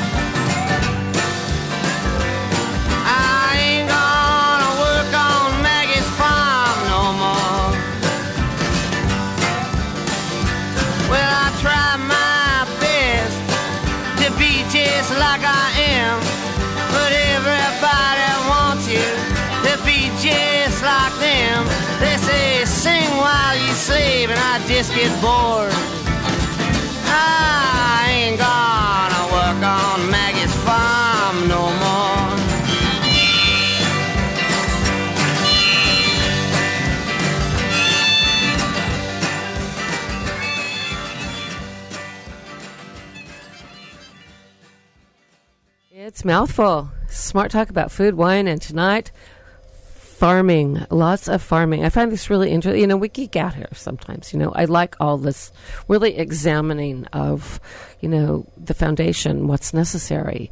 S7: I ain't gonna work on Maggie's farm no more. Well, I try my best to be just like I am, but everybody wants you to be just like them. They say sing while you sleep, and I just get bored. I ain't gonna work on Maggie's farm no more.
S2: It's Mouthful. Smart talk about food, wine, and tonight, farming. Lots of farming. I find this really interesting. You know, we geek out here sometimes. You know, I like all this really examining of, you know, the foundation, what's necessary.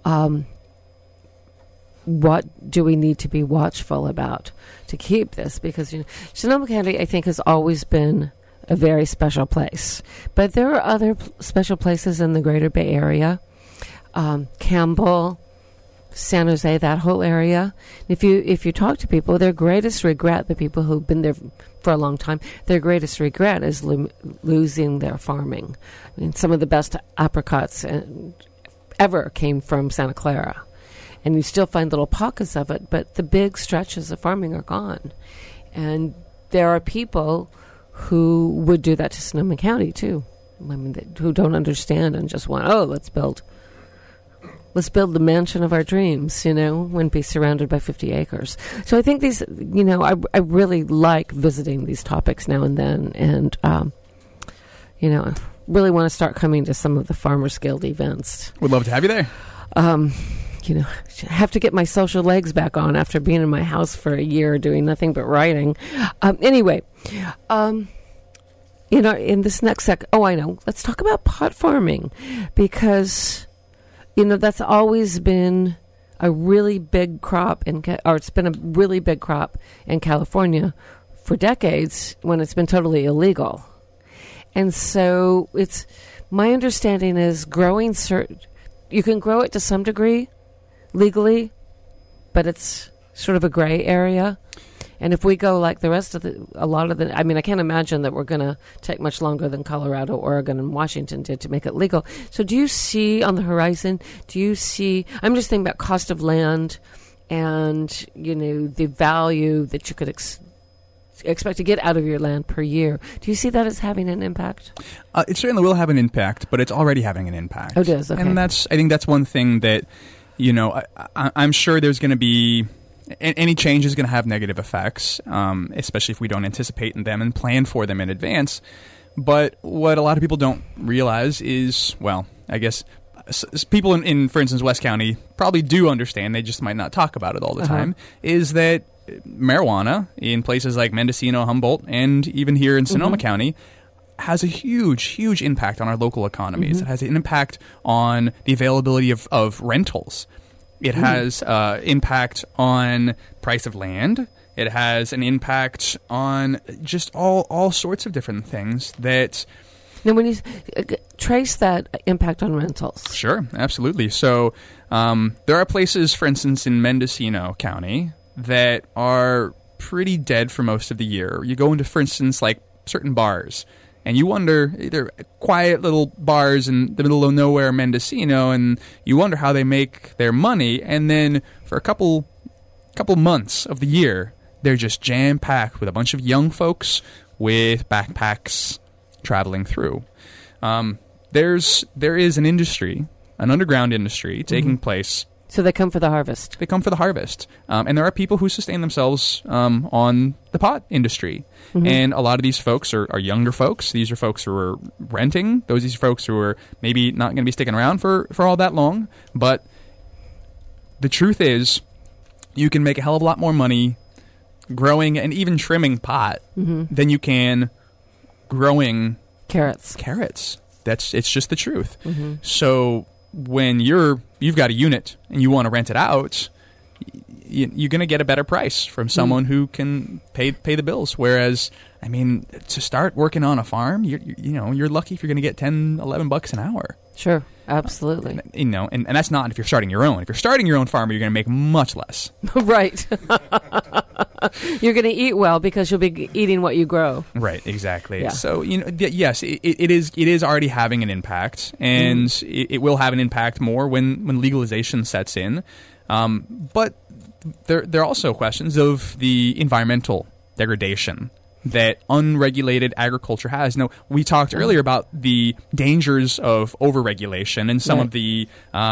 S2: What do we need to be watchful about to keep this? Because, you know, Sonoma County, I think, has always been a very special place. But there are other special places in the greater Bay Area. Campbell, San Jose, that whole area. If you talk to people, their greatest regret, the people who've been there for a long time, their greatest regret is losing their farming. I mean, some of the best apricots ever came from Santa Clara. And you still find little pockets of it, but the big stretches of farming are gone. And there are people who would do that to Sonoma County, too. I mean, who don't understand and just want, let's build the mansion of our dreams, you know, and be surrounded by 50 acres. So I think these, you know, I really like visiting these topics now and then. And, you know, I really want to start coming to some of the Farmers Guild events.
S6: Would love to have you there.
S2: You know, I have to get my social legs back on after being in my house for a year doing nothing but writing. Anyway, you know, in this next let's talk about pot farming, because, you know, that's always been a really big crop it's been a really big crop in California for decades when it's been totally illegal. And so my understanding is you can grow it to some degree legally, but it's sort of a gray area. And if we go like the rest of I can't imagine that we're going to take much longer than Colorado, Oregon, and Washington did to make it legal. So do you see on the horizon, I'm just thinking about cost of land and, you know, the value that you could expect to get out of your land per year. Do you see that as having an impact?
S6: It certainly will have an impact, but it's already having an impact.
S2: Oh, it is? Okay.
S6: And I think that's one thing that, you know, I'm sure there's going to be... Any change is going to have negative effects, especially if we don't anticipate them and plan for them in advance. But what a lot of people don't realize is, well, I guess people in, for instance, West County probably do understand, they just might not talk about it all the time, is that marijuana in places like Mendocino, Humboldt, and even here in Sonoma County has a huge, huge impact on our local economies. It has an impact on the availability of rentals. It has impact on price of land. It has an impact on just all sorts of different things that...
S2: Now, when you trace that impact on rentals.
S6: Sure, absolutely. So there are places, for instance, in Mendocino County that are pretty dead for most of the year. You go into, for instance, like certain bars And you wonder, they're quiet little bars in the middle of nowhere, Mendocino, and you wonder how they make their money. And then for a couple months of the year, they're just jam-packed with a bunch of young folks with backpacks traveling through. There is an industry, an underground industry, taking place.
S2: So they come for the harvest.
S6: They come for the harvest. And there are people who sustain themselves on the pot industry. And a lot of these folks are younger folks. These are folks who are renting. These are folks who are maybe not going to be sticking around for all that long. But the truth is, you can make a hell of a lot more money growing and even trimming pot than you can growing
S2: carrots.
S6: It's just the truth. So when you've got a unit and you want to rent it out, you're going to get a better price from someone who can pay the bills. Whereas, I mean, to start working on a farm, you're lucky if you're going to get $10, $11 an hour.
S2: Sure, absolutely.
S6: And that's not if you're starting your own. If you're starting your own farm, you're going to make much less.
S2: Right. You're going to eat well because you'll be eating what you grow.
S6: Right, exactly.
S2: Yeah.
S6: So, yes, it is already having an impact, and it will have an impact more when legalization sets in. But there are also questions of the environmental degradation that unregulated agriculture has. Now, we talked earlier about the dangers of overregulation and some of the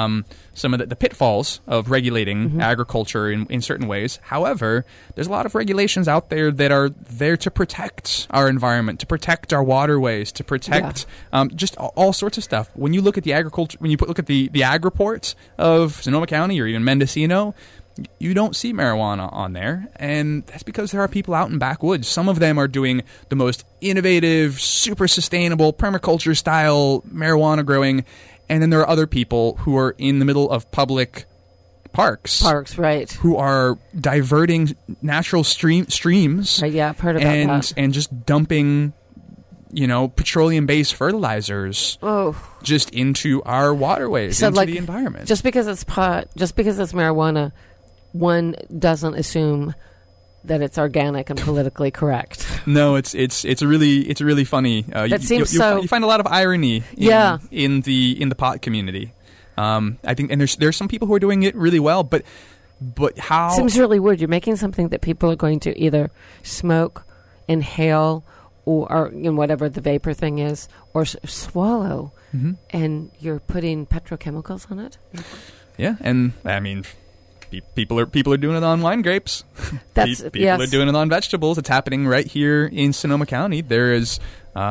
S6: pitfalls of regulating agriculture in certain ways. However, there's a lot of regulations out there that are there to protect our environment, to protect our waterways, to protect just all sorts of stuff. When you look at the agriculture, when you look at the ag report of Sonoma County or even Mendocino, you don't see marijuana on there, and that's because there are people out in backwoods. Some of them are doing the most innovative, super sustainable permaculture-style marijuana growing, and then there are other people who are in the middle of public parks.
S2: Right.
S6: Who are diverting natural streams.
S2: Right, yeah, I've heard about that.
S6: And just dumping, petroleum-based fertilizers just into our waterways, into the environment.
S2: Just because it's pot, just because it's marijuana, one doesn't assume that it's organic and politically correct.
S6: No, it's really funny. You find a lot of irony in the pot community. I think, and there's some people who are doing it really well, but how
S2: seems really weird. You're making something that people are going to either smoke, inhale, or whatever the vapor thing is, or swallow, and you're putting petrochemicals on it.
S6: Yeah, and I mean, people are doing it on wine grapes. People are doing it on vegetables. It's happening right here in Sonoma County. There is,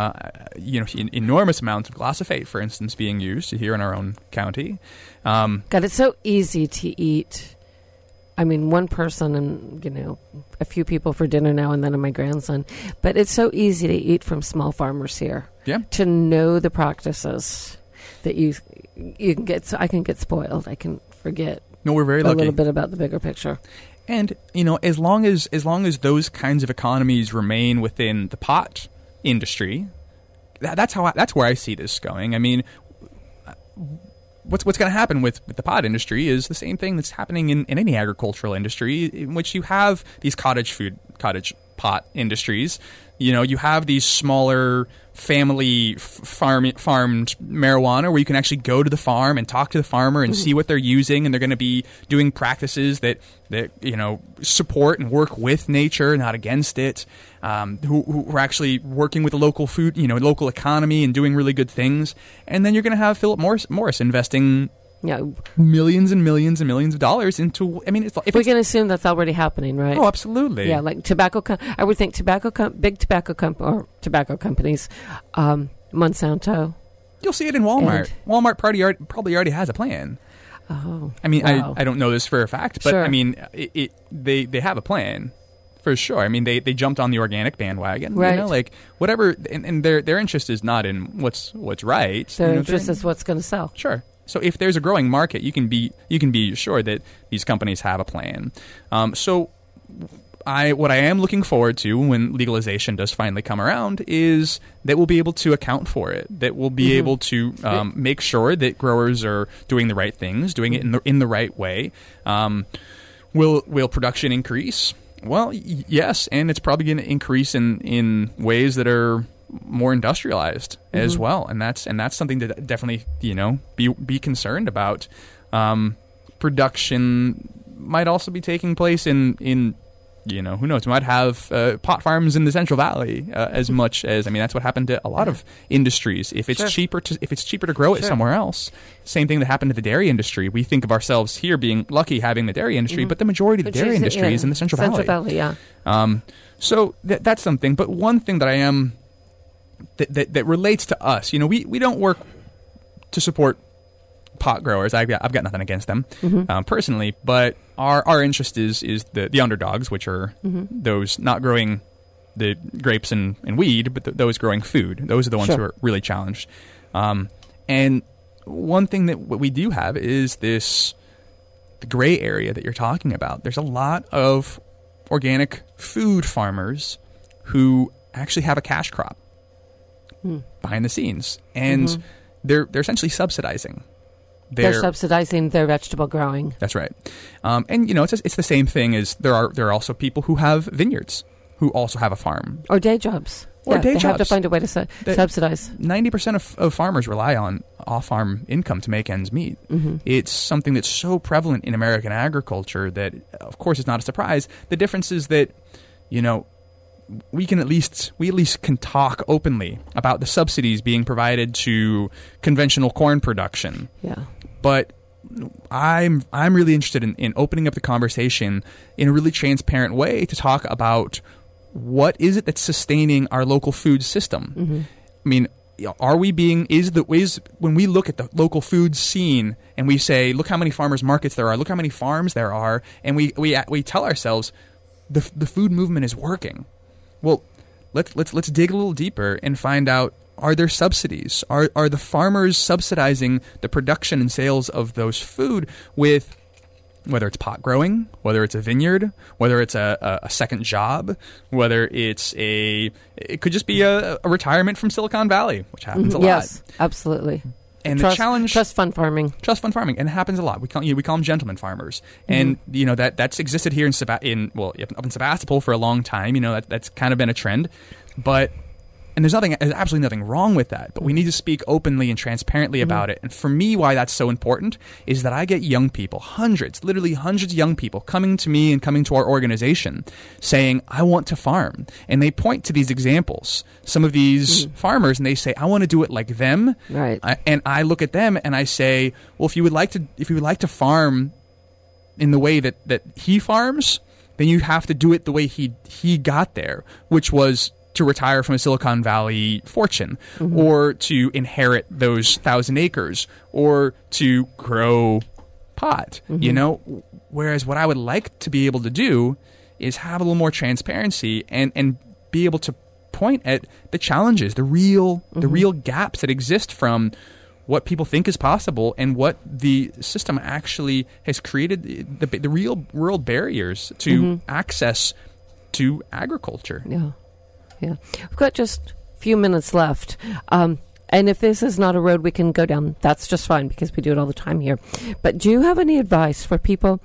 S6: enormous amounts of glyphosate, for instance, being used here in our own county.
S2: God, it's so easy to eat. I mean, one person and, a few people for dinner now and then and my grandson. But it's so easy to eat from small farmers here. Yeah. To know the practices that you can get. So I can get spoiled. I can forget.
S6: No, we're very lucky.
S2: A little bit about the bigger picture.
S6: And, as long as those kinds of economies remain within the pot industry, that's where I see this going. I mean, what's going to happen with the pot industry is the same thing that's happening in any agricultural industry, in which you have these cottage pot industries. You have these smaller family farmed marijuana where you can actually go to the farm and talk to the farmer and see what they're using, and they're going to be doing practices that support and work with nature, not against it. Who are actually working with the local food, local economy, and doing really good things. And then you're going to have Philip Morris investing millions and millions and millions of dollars into. I mean, we
S2: can assume that's already happening, right?
S6: Oh, absolutely.
S2: Yeah, like tobacco. I would think big tobacco companies, Monsanto.
S6: You'll see it in Walmart. Walmart probably already has a plan.
S2: Oh,
S6: I mean,
S2: wow.
S6: I don't know this for a fact, but
S2: sure.
S6: I mean, they have a plan. For sure. I mean, they jumped on the organic bandwagon.
S2: Right.
S6: Whatever. And their interest is not in what's right.
S2: Their interest is what's going to sell.
S6: Sure. So if there's a growing market, you can be sure that these companies have a plan. So what I am looking forward to when legalization does finally come around is that we'll be able to account for it. That we'll be able to make sure that growers are doing the right things, doing it in the right way. Will production increase? Well, yes, and it's probably going to increase in ways that are more industrialized as well, and that's something to definitely be concerned about. Production might also be taking place in who knows, we might have pot farms in the Central Valley as much as, that's what happened to a lot of industries. If it's cheaper to grow it somewhere else, same thing that happened to the dairy industry. We think of ourselves here being lucky having the dairy industry, but the majority of the dairy industry is in the Central Valley. So that's something. But one thing that I am that relates to us, we don't work to support pot growers. I've got nothing against them personally, but our interest is the underdogs, which are those not growing the grapes and weed, but those growing food. Those are the ones who are really challenged. And one thing that we do have is the gray area that you're talking about. There's a lot of organic food farmers who actually have a cash crop behind the scenes, and they're essentially subsidizing. They're
S2: subsidizing their vegetable growing.
S6: That's right, and it's the same thing as there are also people who have vineyards who also have a farm
S2: or day jobs. They have to find a way to subsidize.
S6: 90% of farmers rely on off-farm income to make ends meet. It's something that's so prevalent in American agriculture that, of course, it's not a surprise. The difference is that, we at least can talk openly about the subsidies being provided to conventional corn production.
S2: Yeah.
S6: But I'm really interested in opening up the conversation in a really transparent way to talk about what is it that's sustaining our local food system. Are we being when we look at the local food scene and we say, look how many farmers markets there are, look how many farms there are, and we tell ourselves the food movement is working. Well, let's dig a little deeper and find out, are there subsidies? Are the farmers subsidizing the production and sales of those food with, whether it's pot growing, whether it's a vineyard, whether it's a second job, whether it could just be a retirement from Silicon Valley, which happens a lot.
S2: Yes, absolutly.
S6: And the challenge,
S2: trust fund farming,
S6: and it happens a lot. We call them gentleman farmers, and that's existed here up in Sebastopol for a long time. That's kind of been a trend, but. And there's absolutely nothing wrong with that, but we need to speak openly and transparently about it. And for me, why that's so important is that I get young people, literally hundreds of young people coming to me and coming to our organization saying, I want to farm. And they point to these examples, some of these farmers, and they say, I want to do it like them.
S2: Right.
S6: And I look at them and I say, well, if you would like to farm in the way that he farms, then you have to do it the way he got there, which was to retire from a Silicon Valley fortune, or to inherit those 1,000 acres, or to grow pot, Whereas what I would like to be able to do is have a little more transparency and be able to point at the challenges, the real gaps that exist from what people think is possible and what the system actually has created, the real world barriers to access to agriculture.
S2: Yeah, we've got just a few minutes left. And if this is not a road we can go down, that's just fine because we do it all the time here. But do you have any advice for people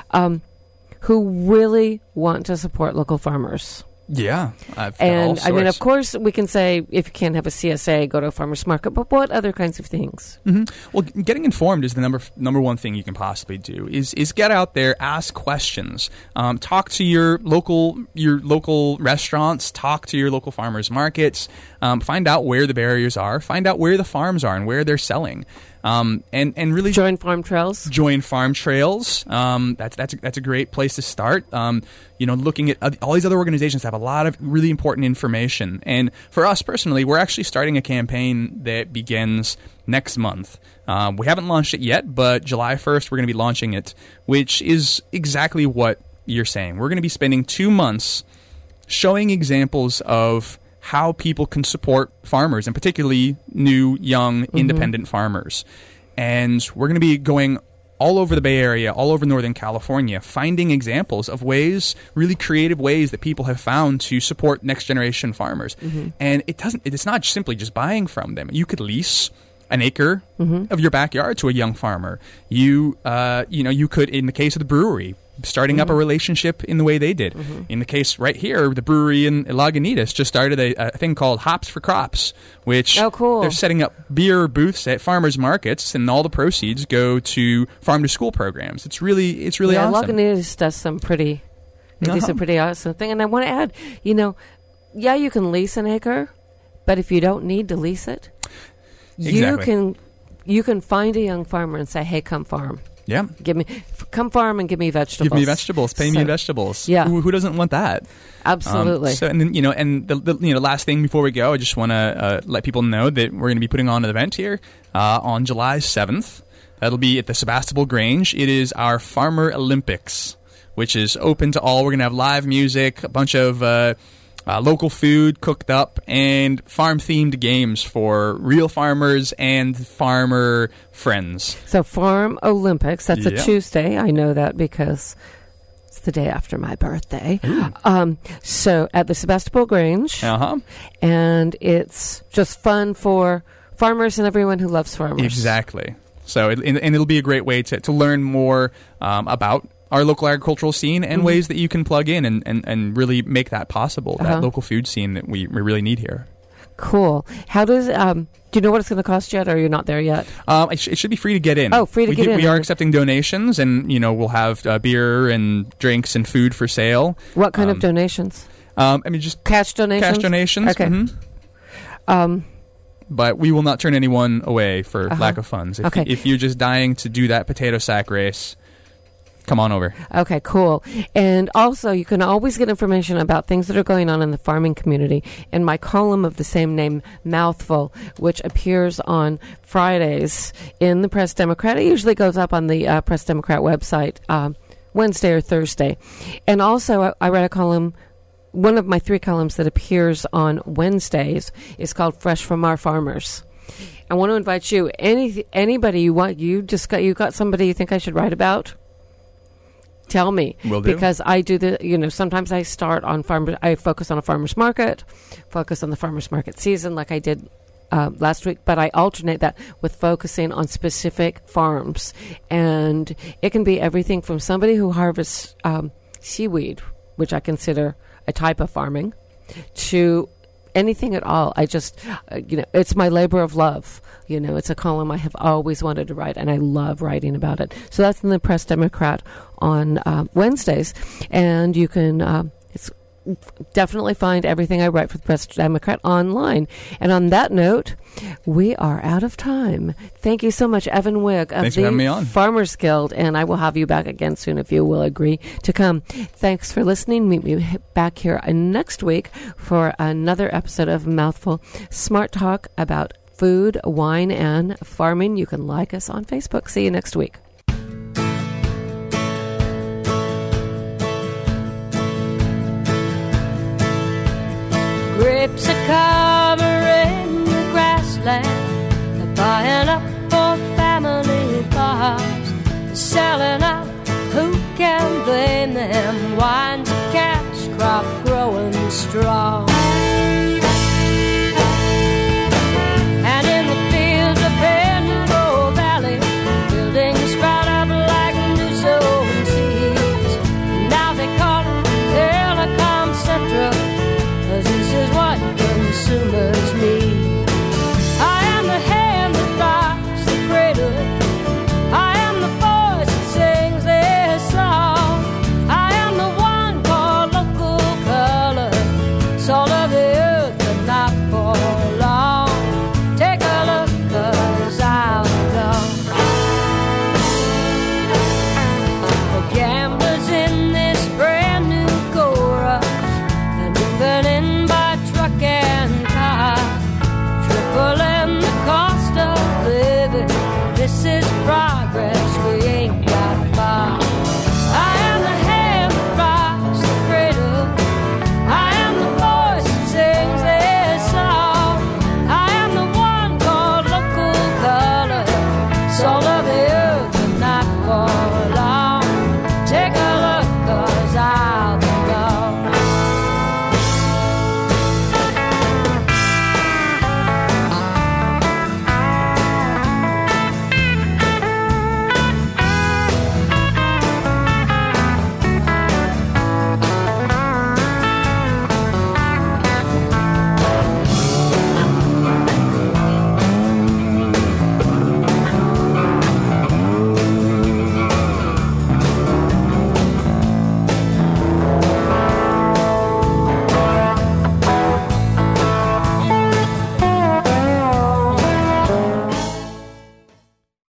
S2: who really want to support local farmers?
S6: Yeah.
S2: Of course, we can say if you can't have a CSA, go to a farmer's market, but what other kinds of things?
S6: Well, getting informed is the number one thing you can possibly do, is get out there, ask questions, talk to your local restaurants, talk to your local farmers markets, find out where the barriers are, find out where the farms are and where they're selling. And really
S2: join farm trails.
S6: That's a great place to start. Looking at all these other organizations that have a lot of really important information. And for us personally, we're actually starting a campaign that begins next month. We haven't launched it yet, but July 1st we're going to be launching it, which is exactly what you're saying. We're going to be spending 2 months showing examples of how people can support farmers, and particularly new, young, independent farmers. And we're going to be going all over the Bay Area, all over Northern California, finding examples of ways, really creative ways that people have found to support next generation farmers. And it's not simply just buying from them. You could lease an acre of your backyard to a young farmer. You could, in the case of the brewery, starting up a relationship in the way they did. In the case right here, the brewery in Lagunitas just started a thing called Hops for Crops, which they're setting up beer booths at farmers markets, and all the proceeds go to farm to school programs. It's really awesome.
S2: Lagunitas does some pretty awesome thing. And I want to add, you can lease an acre, but if you don't need to lease it, you can find a young farmer and say, "Hey, come farm."
S6: Yeah.
S2: Come farm and give me vegetables.
S6: Give me vegetables. Pay me in vegetables.
S2: Yeah.
S6: Who doesn't want that?
S2: Absolutely.
S6: And then, the last thing before we go, I just want to let people know that we're going to be putting on an event here on July 7th. That'll be at the Sebastopol Grange. It is our Farmer Olympics, which is open to all. We're going to have live music, a bunch of local food cooked up, and farm-themed games for real farmers and farmer friends.
S2: So Farm Olympics, that's a Tuesday. I know that because it's the day after my birthday. So at the Sebastopol Grange. And it's just fun for farmers and everyone who loves farmers.
S6: Exactly. So it'll be a great way to learn more about our local agricultural scene and ways that you can plug in and really make that possible, that local food scene that we really need here.
S2: Cool. How does, do you know what it's going to cost yet, or are you not there yet?
S6: It should be free to get in.
S2: Oh, free to get in.
S6: We are accepting donations, and, we'll have beer and drinks and food for sale.
S2: What kind of donations?
S6: Just
S2: cash donations?
S6: Cash donations.
S2: Okay.
S6: But we will not turn anyone away for lack of funds. If you're just dying to do that potato sack race, come on over. Okay, cool. And also, you can always get information about things that are going on in the farming community in my column of the same name, Mouthful, which appears on Fridays in the Press Democrat. It usually goes up on the Press Democrat website Wednesday or Thursday. And also, I read a column. One of my 3 columns that appears on Wednesdays is called Fresh from Our Farmers. I want to invite you, anybody you want, you got somebody you think I should write about? Tell me. Will do. Because I do sometimes I start on I focus on a farmer's market, focus on the farmer's market season like I did last week, but I alternate that with focusing on specific farms. And it can be everything from somebody who harvests seaweed, which I consider a type of farming, to anything at all. I just, it's my labor of love. It's a column I have always wanted to write, and I love writing about it. So that's in the Press Democrat on Wednesdays, and you can definitely find everything I write for the Press Democrat online. And on that note, we are out of time. Thank you so much, Evan Wigg of the Farmers Guild, and I will have you back again soon if you will agree to come. Thanks for listening. Meet me back here next week for another episode of Mouthful, smart talk about food, wine, and farming. You can like us on Facebook. See you next week.
S8: Grapes are covering the grassland. They're buying up for family farms, selling out. Who can blame them? Wine's a cash crop growing strong.